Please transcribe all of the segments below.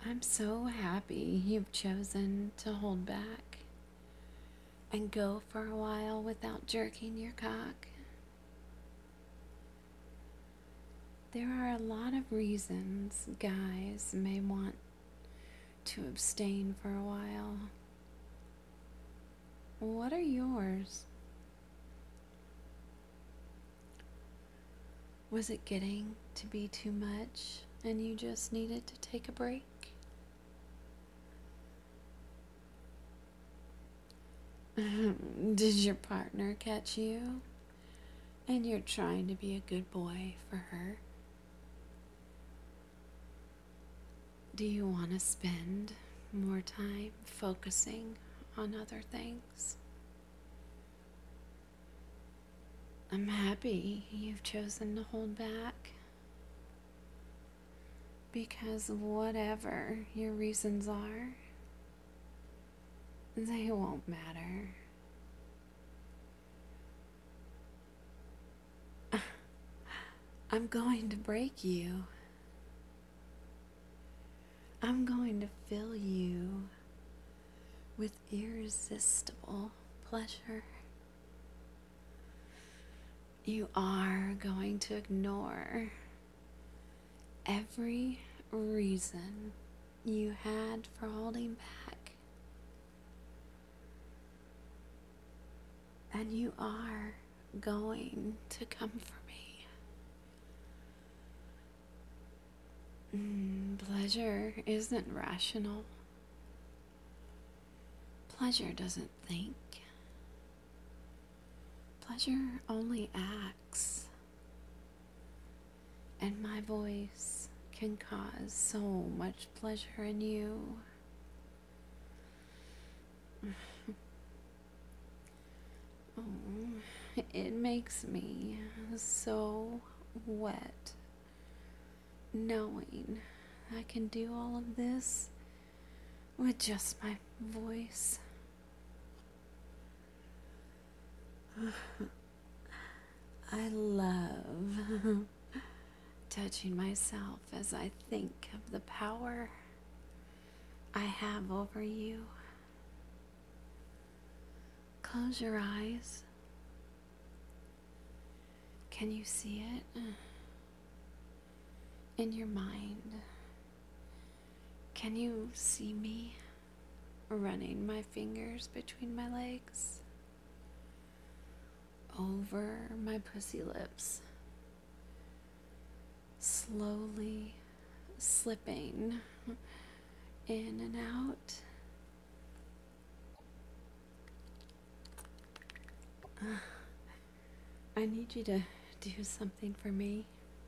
I'm so happy you've chosen to hold back and go for a while without jerking your cock. There are a lot of reasons guys may want to abstain for a while. What are yours? Was it getting to be too much and you just needed to take a break? Did your partner catch you and you're trying to be a good boy for her? Do you want to spend more time focusing on other things? I'm happy you've chosen to hold back because whatever your reasons are, they won't matter. I'm going to break you. I'm going to fill you with irresistible pleasure. You are going to ignore every reason you had for holding back. And you are going to come for me. Pleasure isn't rational. Pleasure doesn't think. Pleasure only acts. And my voice can cause so much pleasure in you. Oh, it makes me so wet knowing I can do all of this with just my voice. I love touching myself as I think of the power I have over you. Close your eyes. Can you see it in your mind? Can you see me running my fingers between my legs, over my pussy lips, slowly slipping in and out? I need you to do something for me.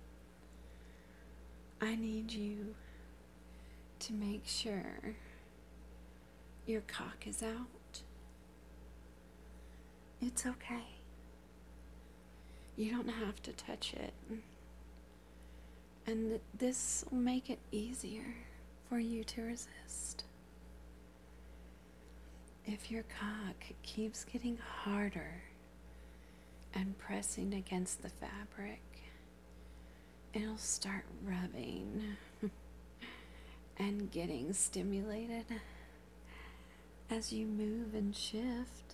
I need you to make sure your cock is out. It's okay. You don't have to touch it. And this will make it easier for you to resist. If your cock keeps getting harder and pressing against the fabric, it'll start rubbing and getting stimulated as you move and shift,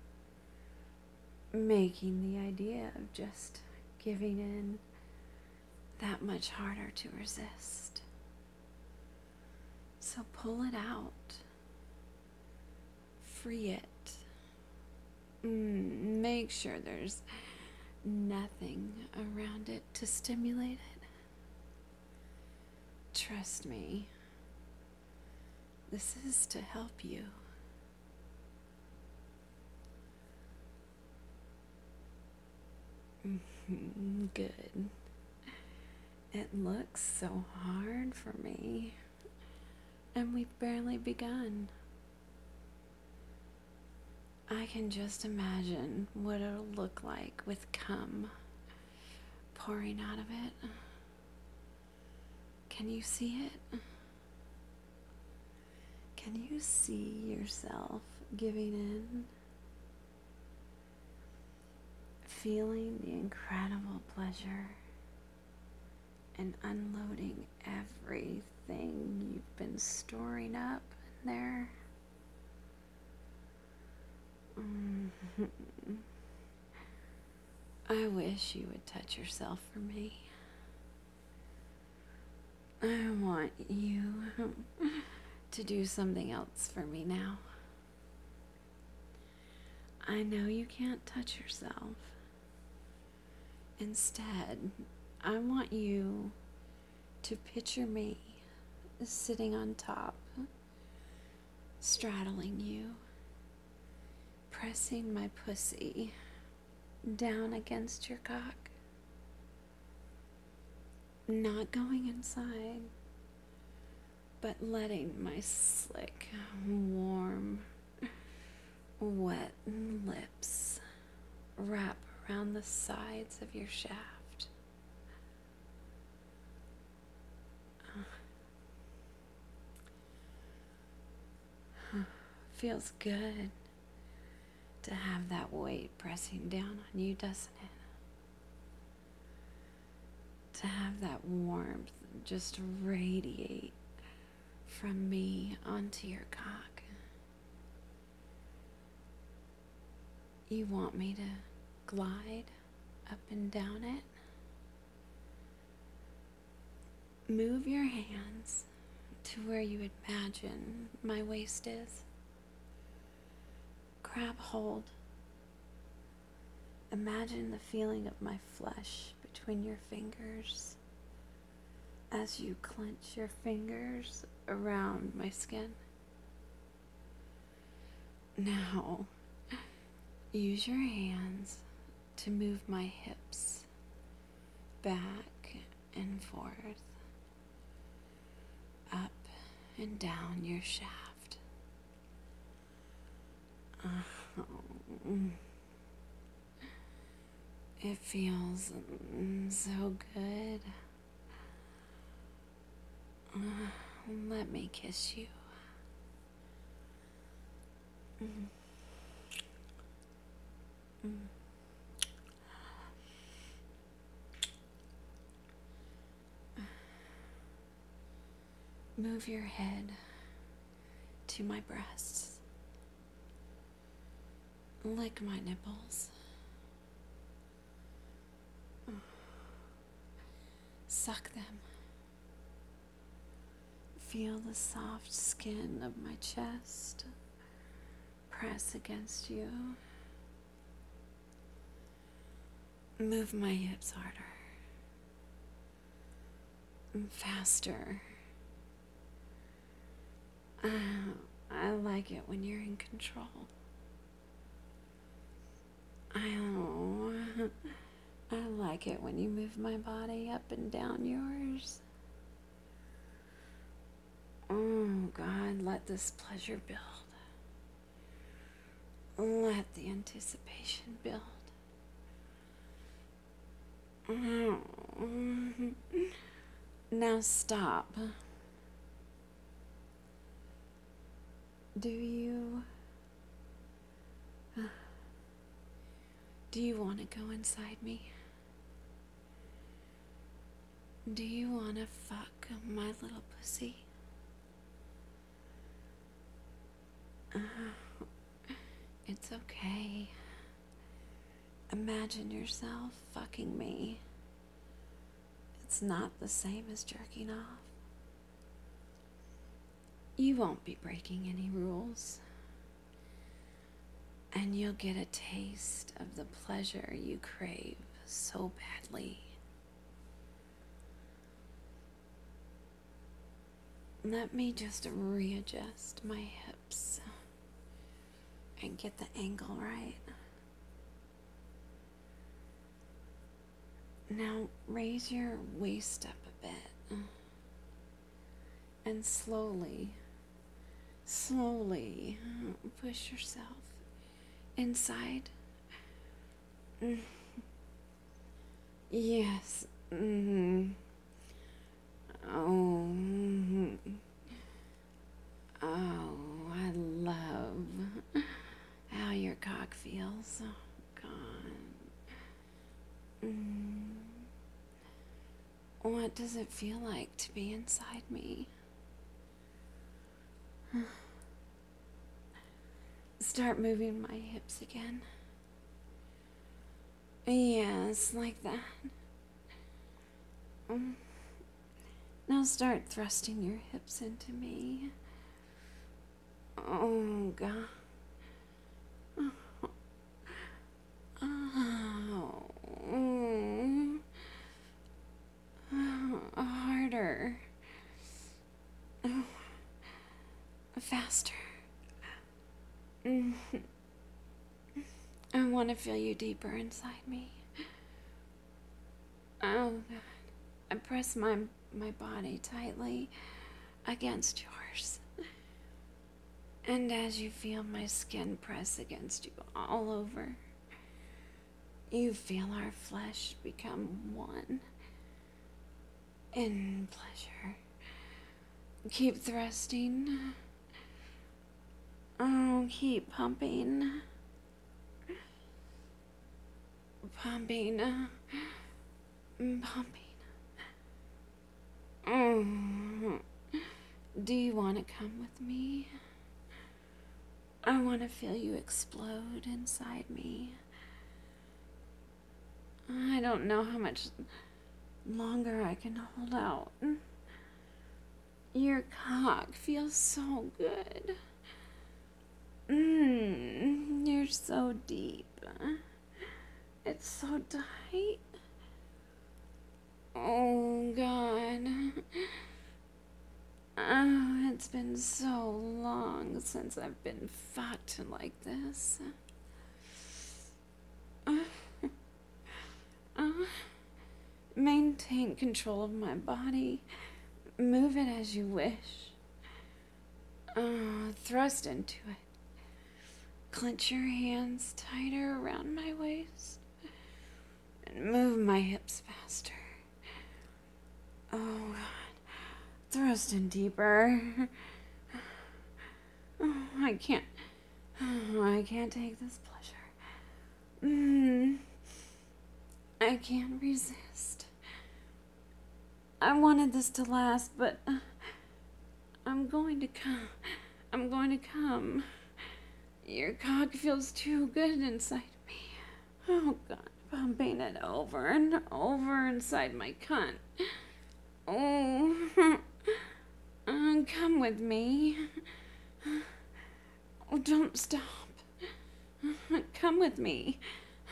making the idea of just giving in that much harder to resist. So pull it out. Free it. Make sure there's nothing around it to stimulate it. Trust me, this is to help you. Good. It looks so hard for me, and we've barely begun. I can just imagine what it'll look like with cum pouring out of it. Can you see it? Can you see yourself giving in? Feeling the incredible pleasure and unloading everything you've been storing up in there. I wish you would touch yourself for me. I want you to do something else for me now. I know you can't touch yourself. Instead, I want you to picture me sitting on top, straddling you, pressing my pussy down against your cock. Not going inside, but letting my slick, warm, wet lips wrap around the sides of your shaft. Feels good to have that weight pressing down on you, doesn't it? To have that warmth just radiate from me onto your cock. You want me to glide up and down it? Move your hands to where you imagine my waist is. Grab hold. Imagine the feeling of my flesh between your fingers as you clench your fingers around my skin. Now, use your hands to move my hips back and forth, up and down your shaft. It feels so good. Let me kiss you. Move your head to my breasts. Lick my nipples. Suck them. Feel the soft skin of my chest press against you. Move my hips harder. Faster. I like it when you're in control. I like it when you move my body up and down yours. Oh God, let this pleasure build. Let the anticipation build. Now stop. Do you want to go inside me? Do you want to fuck my little pussy? It's okay. Imagine yourself fucking me. It's not the same as jerking off. You won't be breaking any rules. And you'll get a taste of the pleasure you crave so badly. Let me just readjust my hips and get the angle right. Now raise your waist up a bit and slowly push yourself inside. Yes. Oh, I love how your cock feels. Oh, God. What does it feel like to be inside me? Start moving my hips again. Yes, like that. Now start thrusting your hips into me. Oh, God. Oh. Harder. Oh. Faster. I want to feel you deeper inside me. Oh, God. I press my body tightly against yours. And as you feel my skin press against you all over, you feel our flesh become one in pleasure. Keep thrusting. Oh, keep pumping. Pumping. Pumping. Oh. Do you want to come with me? I want to feel you explode inside me. I don't know how much longer I can hold out. Your cock feels so good. You're so deep. It's so tight. Oh, God. Oh, it's been so long since I've been fucked like this. Maintain control of my body. Move it as you wish. Thrust into it. Clench your hands tighter around my waist. And move my hips faster. Oh, God. Thrust in deeper. Oh, I can't take this pleasure. I can't resist. I wanted this to last, but I'm going to come. Your cock feels too good inside me. Oh, God, pumping it over and over inside my cunt. Oh, come with me. Oh, don't stop. Come with me.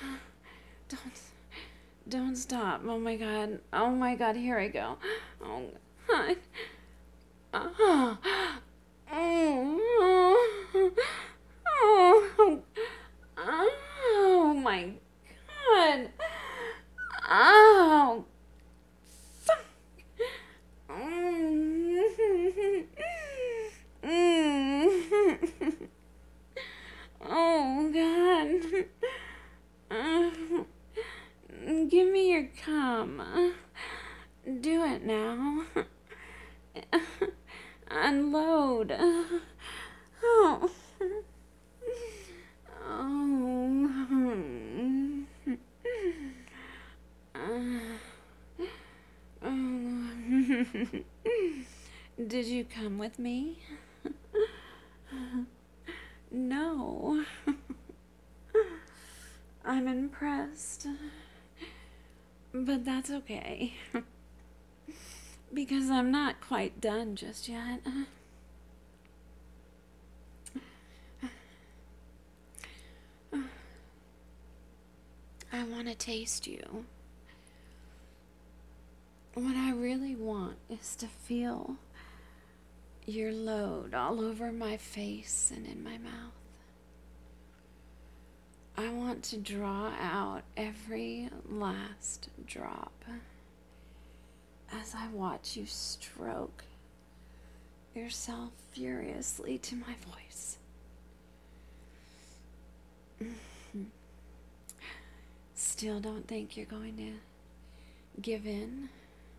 Don't stop. Oh my God, here I go. Oh, God. Oh, oh, oh my God. Oh, fuck. Oh, God. Give me your cum. Do it now. Unload. Oh. Did you come with me? No. I'm impressed. But that's okay. Because I'm not quite done just yet. I want to taste you. What I really want is to feel your load all over my face and in my mouth. I want to draw out every last drop as I watch you stroke yourself furiously to my voice. Still don't think you're going to give in?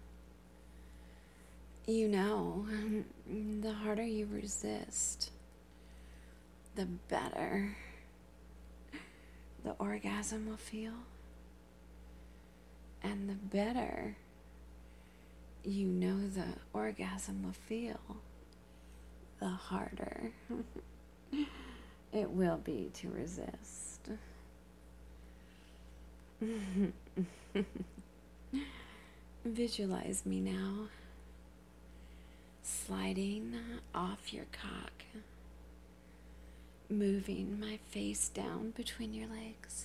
You know, the harder you resist, the better the orgasm will feel. And the better you know the orgasm will feel, the harder it will be to resist. Visualize me now, sliding off your cock, moving my face down between your legs.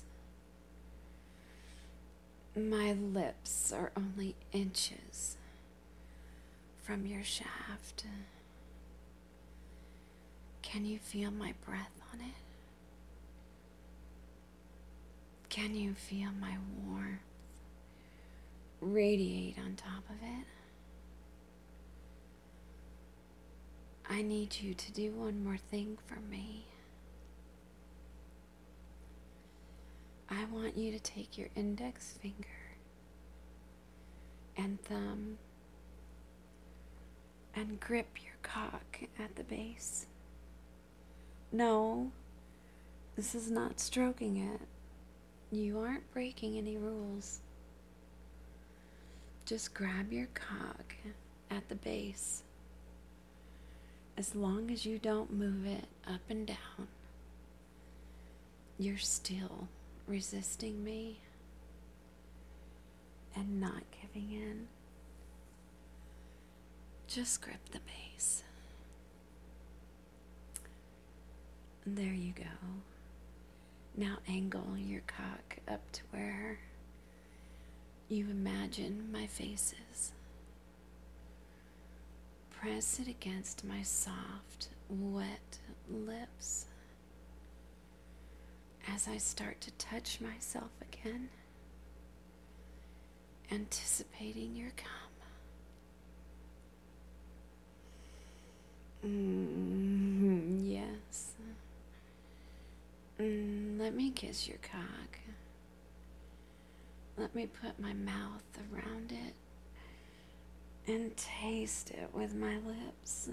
My lips are only inches from your shaft. Can you feel my breath on it? Can you feel my warmth radiate on top of it? I need you to do one more thing for me. I want you to take your index finger and thumb and grip your cock at the base. No, this is not stroking it. You aren't breaking any rules. Just grab your cock at the base. As long as you don't move it up and down, you're still resisting me and not giving in. Just grip the base. There you go. Now angle your cock up to where you imagine my face is. Press it against my soft, wet lips as I start to touch myself again, anticipating your come. Yes. Let me kiss your cock. Let me put my mouth around it and taste it with my lips.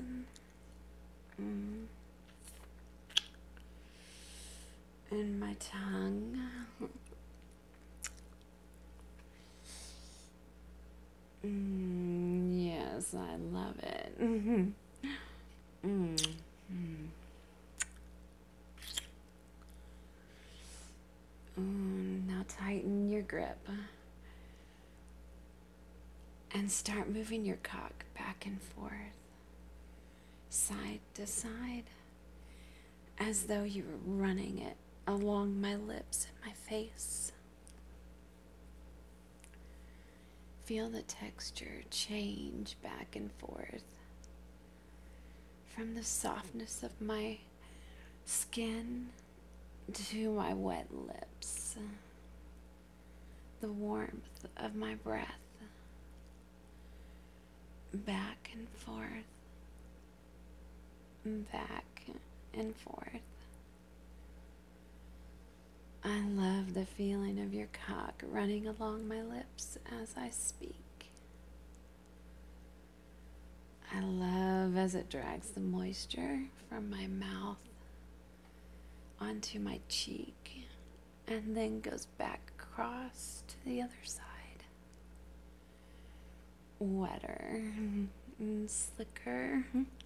And my tongue. Yes, I love it. Now tighten your grip and start moving your cock back and forth, side to side, as though you were running it along my lips and my face. Feel the texture change back and forth from the softness of my skin to my wet lips, the warmth of my breath, back and forth, back and forth. I love the feeling of your cock running along my lips as I speak. I love as it drags the moisture from my mouth onto my cheek and then goes back across to the other side. Wetter and slicker.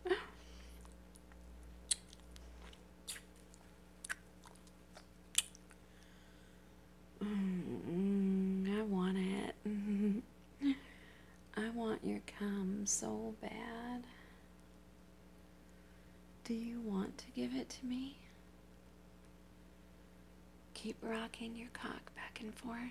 I want it. I want your cum so bad. Do you want to give it to me? Keep rocking your cock back and forth.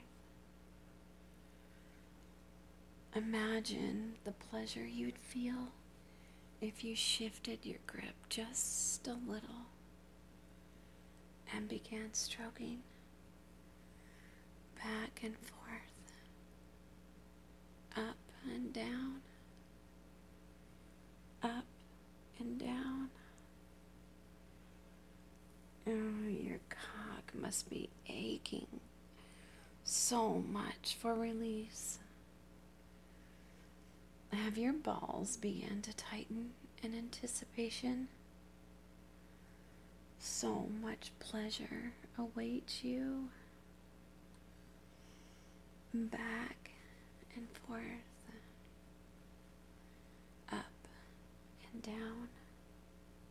Imagine the pleasure you'd feel if you shifted your grip just a little and began stroking back and forth, up and down, up and down. Oh, your cock must be aching so much for release. Have your balls begun to tighten in anticipation? So much pleasure awaits you. Back and forth, up and down,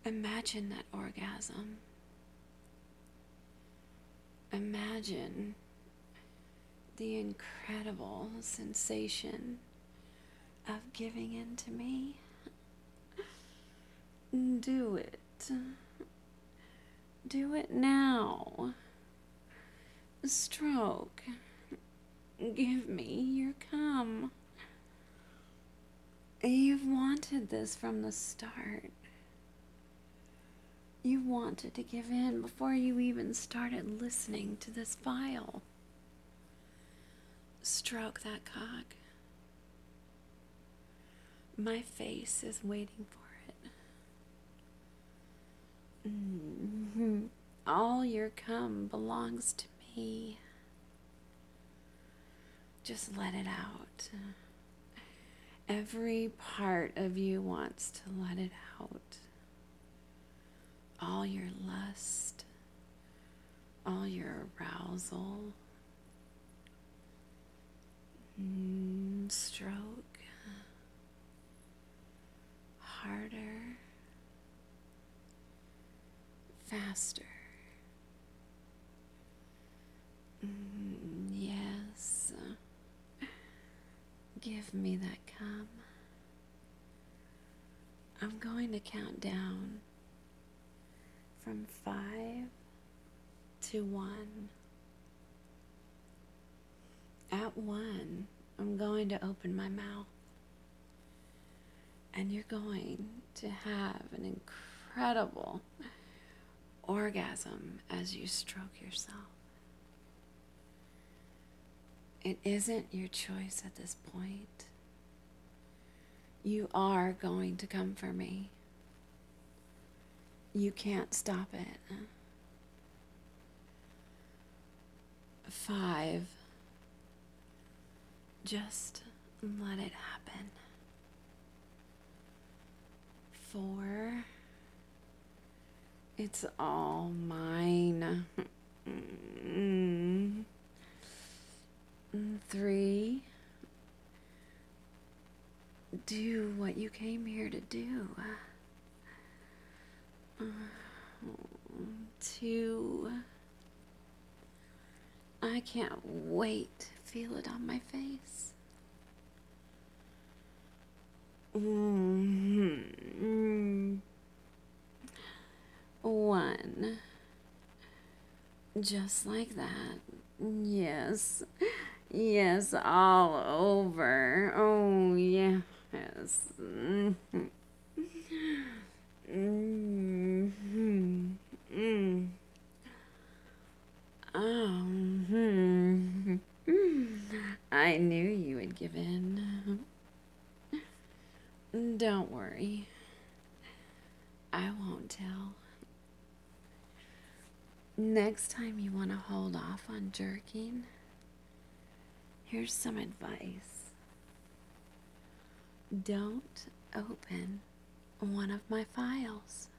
Imagine that orgasm. Imagine the incredible sensation of giving in to me. Do it. Do it now. Stroke. Give me your cum. You've wanted this from the start. You wanted to give in before you even started listening to this file. Stroke that cock. My face is waiting for it. All your cum belongs to me. Just let it out. Every part of you wants to let it out. All your lust, all your arousal. Stroke. Harder. Faster. Yes. Give me that cum. I'm going to count down from 5 to 1. At 1, I'm going to open my mouth. And you're going to have an incredible orgasm as you stroke yourself. It isn't your choice at this point. You are going to come for me. You can't stop it. 5. Just let it happen. 4. It's all mine. 3. Do what you came here to do. 2. I can't wait to feel it on my face. 1. Just like that. Yes. Yes, all over. Oh, yes. I knew you would give in. Don't worry. I won't tell. Next time you want to hold off on jerking, here's some advice. Don't open one of my files.